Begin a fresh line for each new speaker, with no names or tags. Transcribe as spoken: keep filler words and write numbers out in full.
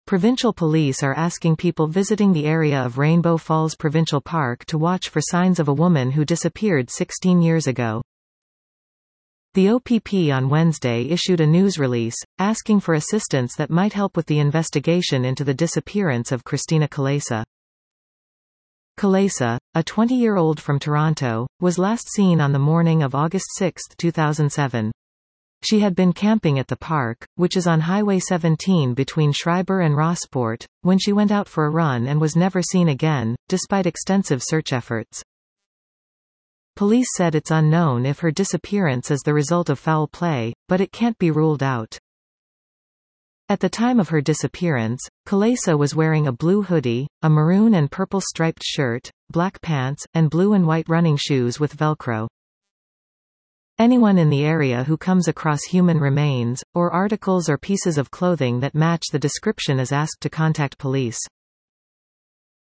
Provincial police are asking people visiting the area of Rainbow Falls Provincial Park to watch for signs of a woman who disappeared sixteen years ago. The O P P on Wednesday issued a news release, asking for assistance that might help with the investigation into the disappearance of Christina Kalaisa. Kalaisa, a twenty-year-old from Toronto, was last seen on the morning of August sixth two thousand seven. She had been camping at the park, which is on Highway seventeen between Schreiber and Rossport, when she went out for a run and was never seen again, despite extensive search efforts. Police said it's unknown if her disappearance is the result of foul play, but it can't be ruled out. At the time of her disappearance, Kalaisa was wearing a blue hoodie, a maroon and purple striped shirt, black pants, and blue and white running shoes with Velcro. Anyone in the area who comes across human remains, or articles or pieces of clothing that match the description is asked to contact police.